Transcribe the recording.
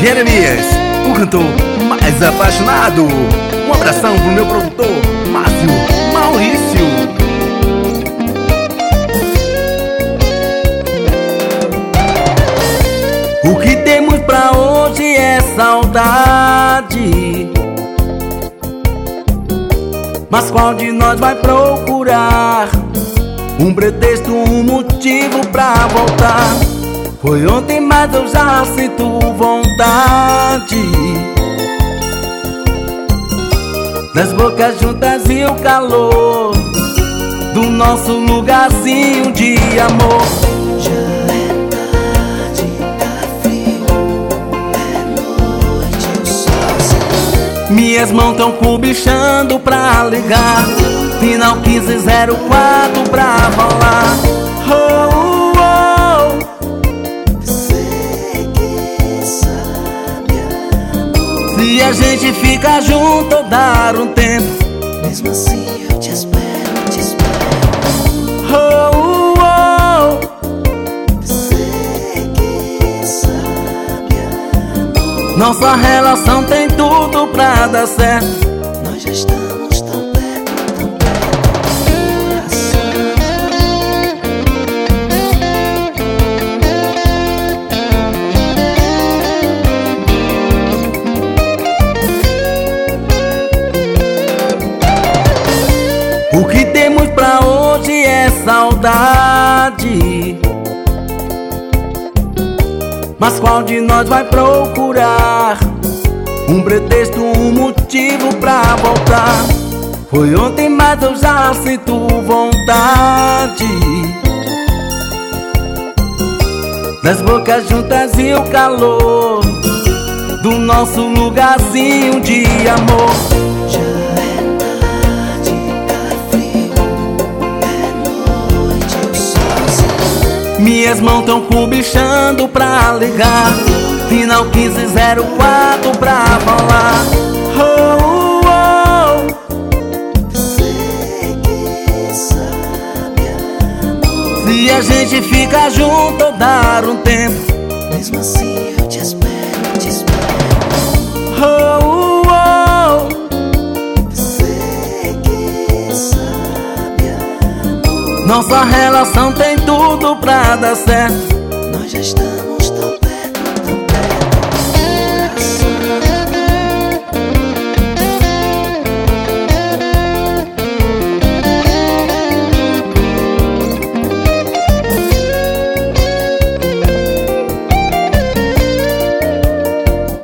Jeremias, o cantor mais apaixonado. Um abração pro meu produtor, Márcio Maurício. O que temos pra hoje é saudade, mas qual de nós vai procurar um pretexto, um motivo pra voltar? Foi ontem, mas eu já sinto vontade das bocas juntas e o calor do nosso lugarzinho de amor. Já é tarde, tá frio, é noite, eu sozinho. Minhas mãos tão cobichando pra ligar, final 1504 pra rolar. Oh, oh. Sei que sabe, amor. Se a gente fica junto ou dar um tempo, Mesmo assim eu te espero, te espero. oh, oh. Sei que sabe, amor. Nossa relação tem tudo pra dar certo. Nós já estamos tão perto do coração. O que temos pra hoje é saudade, mas qual de nós vai procurar um pretexto, um motivo pra voltar? Foi ontem, mas eu já sinto vontade das bocas juntas e o calor do nosso lugarzinho de amor. Já é tarde, tá frio, é noite, eu sozinho. Minhas mãos tão cobichando pra ligar, final 1504 pra rolar. Oh, oh. Sei que sabe, amor. Se a gente fica junto ou dar um tempo, Mesmo assim eu te espero, te espero. oh, oh. Sei que sabe, amor. Nossa relação tem tudo pra dar certo. Nós já estamos